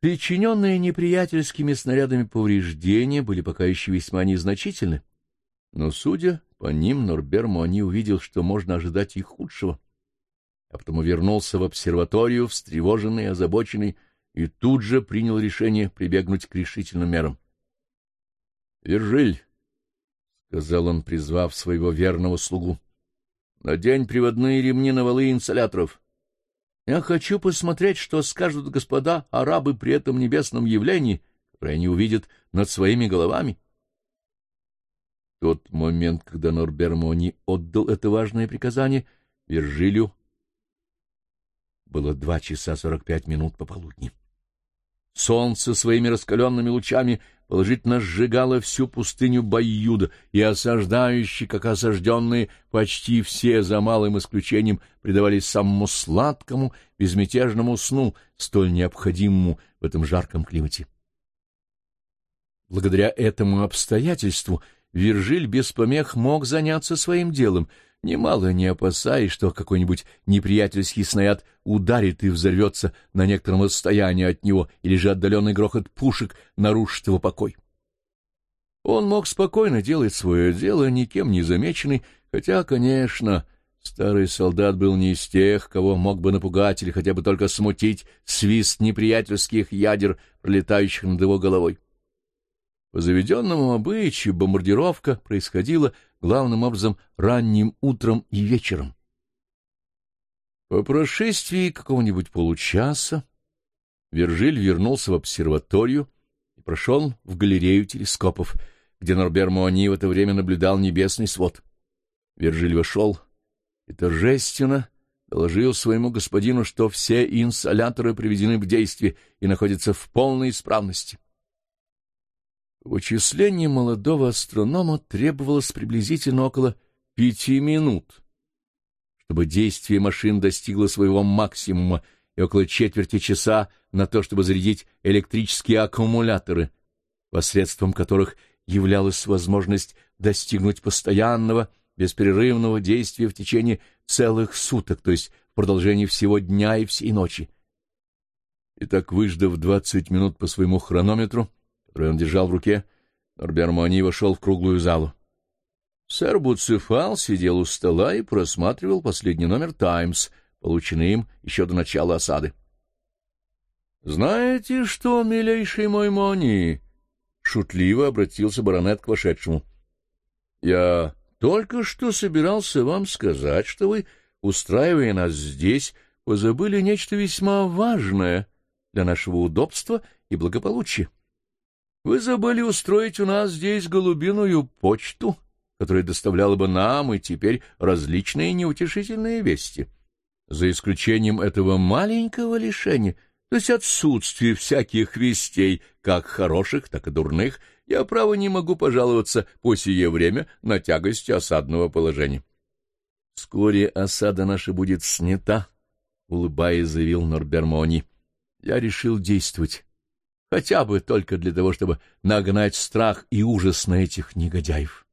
Причиненные неприятельскими снарядами повреждения были пока еще весьма незначительны, но, судя по ним, Норбер Муани увидел, что можно ожидать и худшего, а потому вернулся в обсерваторию, встревоженный и озабоченный, и тут же принял решение прибегнуть к решительным мерам. — Виржиль, — сказал он, призвав своего верного слугу, — надень приводные ремни на валы инсоляторов. Я хочу посмотреть, что скажут господа арабы при этом небесном явлении, которое они увидят над своими головами. В тот момент, когда Норбер Муани отдал это важное приказание, Виржилю было 2 часа 45 минут пополудни. Солнце своими раскаленными лучами положительно сжигало всю пустыню Байюда, и осаждающие, как осажденные, почти все, за малым исключением, предавались самому сладкому, безмятежному сну, столь необходимому в этом жарком климате. Благодаря этому обстоятельству Виржиль без помех мог заняться своим делом, немало не опасаясь, что какой-нибудь неприятельский снаряд ударит и взорвется на некотором расстоянии от него, или же отдаленный грохот пушек нарушит его покой. Он мог спокойно делать свое дело, никем не замеченный, хотя, конечно, старый солдат был не из тех, кого мог бы напугать или хотя бы только смутить свист неприятельских ядер, пролетающих над его головой. По заведенному обычаю бомбардировка происходила главным образом ранним утром и вечером. По прошествии какого-нибудь получаса Виржиль вернулся в обсерваторию и прошел в галерею телескопов, где Норбер Муани в это время наблюдал небесный свод. Виржиль вошел и торжественно доложил своему господину, что все инсоляторы приведены в действие и находятся в полной исправности. Вычисление молодого астронома требовалось приблизительно около 5 минут, чтобы действие машин достигло своего максимума, и около четверти часа на то, чтобы зарядить электрические аккумуляторы, посредством которых являлась возможность достигнуть постоянного, беспрерывного действия в течение целых суток, то есть в продолжении всего дня и всей ночи. Итак, выждав 20 минут по своему хронометру, который он держал в руке, Норбер Муани вошел в круглую залу. Сэр Буцефал сидел у стола и просматривал последний номер «Таймс», полученный им еще до начала осады. — Знаете что, милейший мой Муани? — шутливо обратился баронет к вошедшему. — Я только что собирался вам сказать, что вы, устраивая нас здесь, позабыли нечто весьма важное для нашего удобства и благополучия. Вы забыли устроить у нас здесь голубиную почту, которая доставляла бы нам и теперь различные неутешительные вести. За исключением этого маленького лишения, то есть отсутствия всяких вестей, как хороших, так и дурных, я, право, не могу пожаловаться по сие время на тягость осадного положения. — Вскоре осада наша будет снята, — улыбаясь, заявил Норбер Муани. — Я решил действовать. Хотя бы только для того, чтобы нагнать страх и ужас на этих негодяев.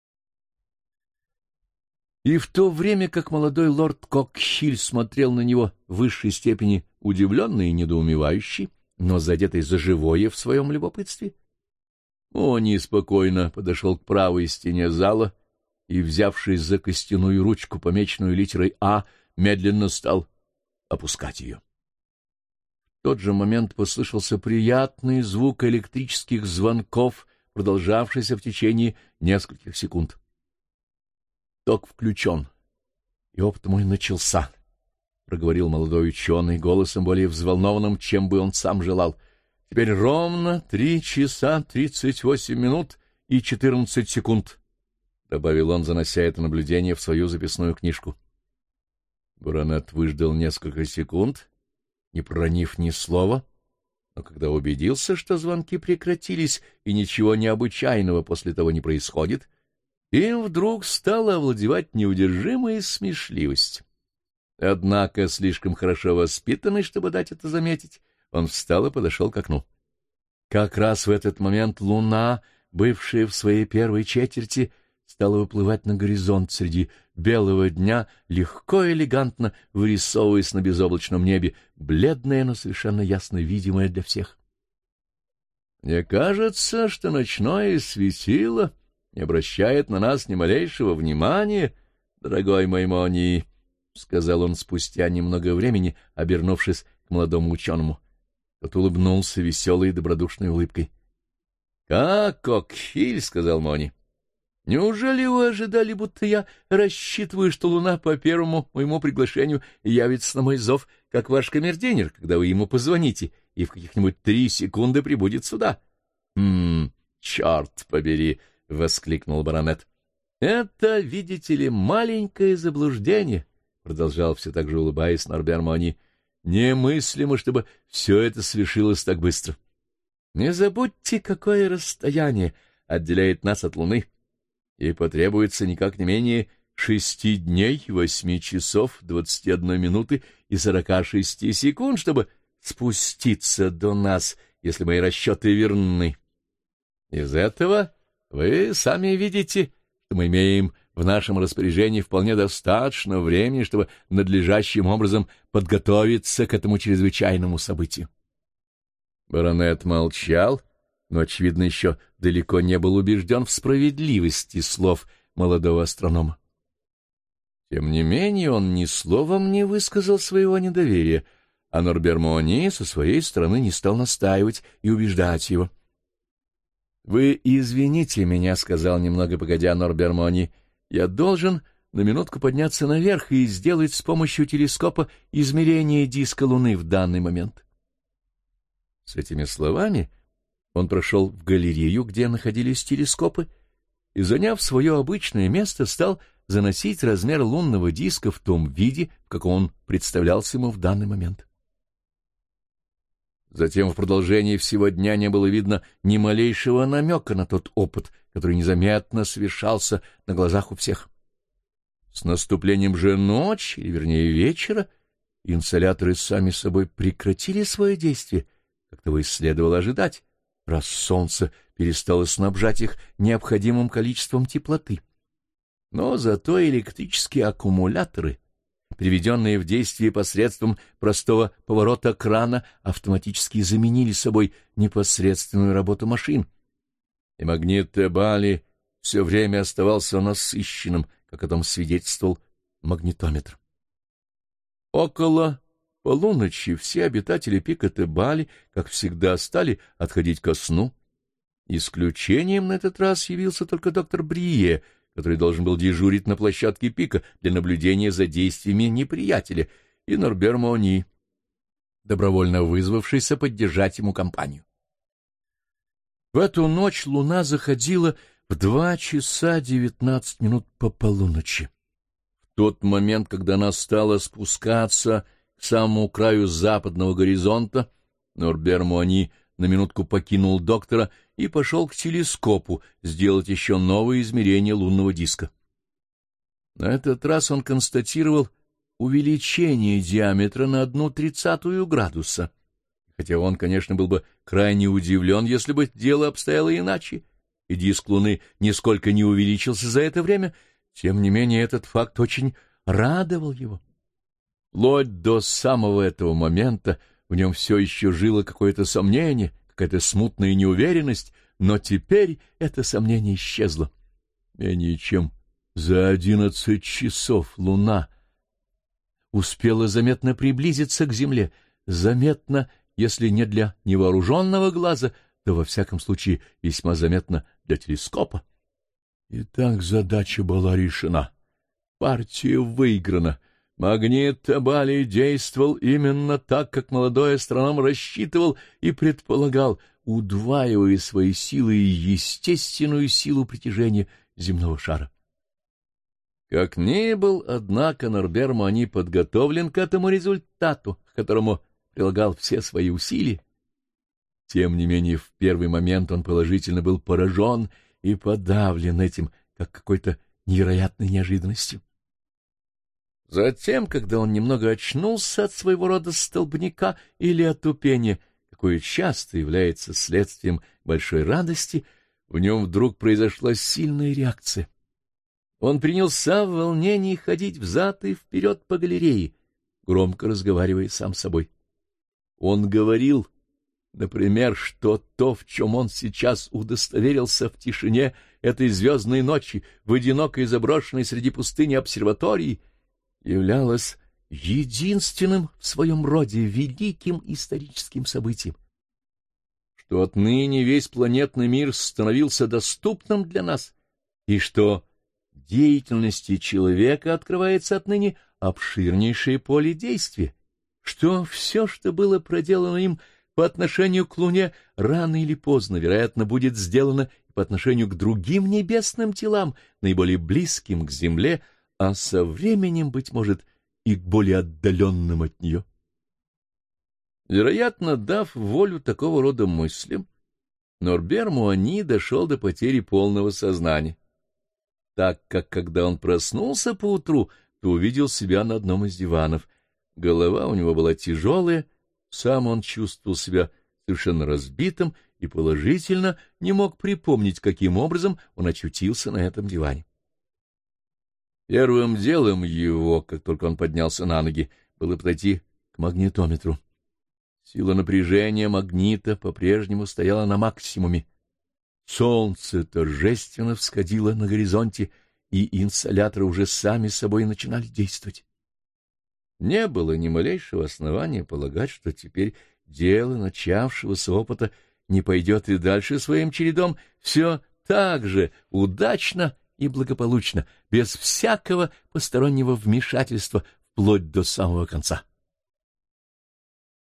И в то время, как молодой лорд Кокхиль смотрел на него в высшей степени удивленный и недоумевающий, но задетый за живое в своем любопытстве, он неспокойно подошел к правой стене зала и, взявшись за костяную ручку, помеченную литерой «А», медленно стал опускать ее. В тот же момент послышался приятный звук электрических звонков, продолжавшийся в течение нескольких секунд. «Ток включен, и опыт мой начался», — проговорил молодой ученый голосом более взволнованным, чем бы он сам желал. «Теперь ровно 3 часа 38 минут и 14 секунд», — добавил он, занося это наблюдение в свою записную книжку. Баронет выждал несколько секунд, не проронив ни слова, но когда убедился, что звонки прекратились и ничего необычайного после того не происходит, им вдруг стала овладевать неудержимая смешливость. Однако, слишком хорошо воспитанный, чтобы дать это заметить, он встал и подошел к окну. Как раз в этот момент луна, бывшая в своей первой четверти, стала выплывать на горизонт среди белого дня, легко и элегантно вырисовываясь на безоблачном небе, бледная, но совершенно ясно видимая для всех. Мне кажется, что ночное светило не обращает на нас ни малейшего внимания, дорогой мой Мони, — сказал он спустя немного времени, обернувшись к молодому ученому. Тот улыбнулся веселой и добродушной улыбкой. — Как, Кокхиль, — сказал Мони. — Неужели вы ожидали, будто я рассчитываю, что луна по первому моему приглашению явится на мой зов, как ваш камердинер, когда вы ему позвоните, и в каких-нибудь 3 секунды прибудет сюда? — Черт побери! — воскликнул баронет. — Это, видите ли, маленькое заблуждение, — продолжал все так же улыбаясь Норбер Мони. — Немыслимо, чтобы все это свершилось так быстро. Не забудьте, какое расстояние отделяет нас от луны. И потребуется никак не менее 6 дней, 8 часов, 21 минуты и 46 секунд, чтобы спуститься до нас, если мои расчеты верны. Из этого вы сами видите, что мы имеем в нашем распоряжении вполне достаточно времени, чтобы надлежащим образом подготовиться к этому чрезвычайному событию. Баронет молчал, но, очевидно, еще далеко не был убежден в справедливости слов молодого астронома. Тем не менее, он ни словом не высказал своего недоверия, а Норбер Мони со своей стороны не стал настаивать и убеждать его. — Вы извините меня, — сказал немного погодя Норбер Мони, — я должен на минутку подняться наверх и сделать с помощью телескопа измерение диска Луны в данный момент. С этими словами он прошел в галерею, где находились телескопы, и, заняв свое обычное место, стал заносить размер лунного диска в том виде, в каком он представлялся ему в данный момент. Затем в продолжении всего дня не было видно ни малейшего намека на тот опыт, который незаметно совершался на глазах у всех. С наступлением же ночи, или вернее вечера, инсоляторы сами собой прекратили свое действие, как того и следовало ожидать, раз солнце перестало снабжать их необходимым количеством теплоты. Но зато электрические аккумуляторы, приведенные в действие посредством простого поворота крана, автоматически заменили собой непосредственную работу машин, и магнит Тебали все время оставался насыщенным, как о том свидетельствовал магнитометр. Около полуночи все обитатели пика Тебали, как всегда, стали отходить ко сну. Исключением на этот раз явился только доктор Брие, который должен был дежурить на площадке пика для наблюдения за действиями неприятеля, и Норбер Мони, добровольно вызвавшийся поддержать ему компанию. В эту ночь луна заходила в 2 часа 19 минут по полуночи. В тот момент, когда она стала спускаться к самому краю западного горизонта, Норбер Мони на минутку покинул доктора и пошел к телескопу сделать еще новые измерения лунного диска. На этот раз он констатировал увеличение диаметра на 1/30 градуса, хотя он, конечно, был бы крайне удивлен, если бы дело обстояло иначе, и диск Луны нисколько не увеличился за это время, тем не менее этот факт очень радовал его. Вплоть до самого этого момента в нем все еще жило какое-то сомнение, какая-то смутная неуверенность, но теперь это сомнение исчезло. Менее чем за 11 часов Луна успела заметно приблизиться к Земле, заметно, если не для невооруженного глаза, то, во всяком случае, весьма заметно для телескопа. Итак, задача была решена. Партия выиграна. Магнит Тебали действовал именно так, как молодой астроном рассчитывал и предполагал, удваивая свои силы и естественную силу притяжения земного шара. Как ни был, однако, Норбер Мони подготовлен к этому результату, к которому прилагал все свои усилия. Тем не менее, в первый момент он положительно был поражен и подавлен этим, как какой-то невероятной неожиданностью. Затем, когда он немного очнулся от своего рода столбняка или отупения, какое часто является следствием большой радости, в нем вдруг произошла сильная реакция. Он принялся в волнении ходить взад и вперед по галерее, громко разговаривая сам с собой. Он говорил Например, что то, в чем он сейчас удостоверился в тишине этой звездной ночи, в одинокой заброшенной среди пустыни обсерватории, являлось единственным в своем роде великим историческим событием, что отныне весь планетный мир становился доступным для нас, и что деятельности человека открывается отныне обширнейшее поле действия, что все, что было проделано им по отношению к Луне, рано или поздно, вероятно, будет сделано и по отношению к другим небесным телам, наиболее близким к Земле, а со временем, быть может, и к более отдаленным от нее. Вероятно, дав волю такого рода мыслям, Норбер Муани дошел до потери полного сознания, так как, когда он проснулся поутру, то увидел себя на одном из диванов. Голова у него была тяжелая, сам он чувствовал себя совершенно разбитым и положительно не мог припомнить, каким образом он очутился на этом диване. Первым делом его, как только он поднялся на ноги, было подойти к магнитометру. Сила напряжения магнита по-прежнему стояла на максимуме. Солнце торжественно всходило на горизонте, и инсоляторы уже сами собой начинали действовать. Не было ни малейшего основания полагать, что теперь дело начавшегося опыта не пойдет и дальше своим чередом, все так же удачно и благополучно, без всякого постороннего вмешательства, вплоть до самого конца.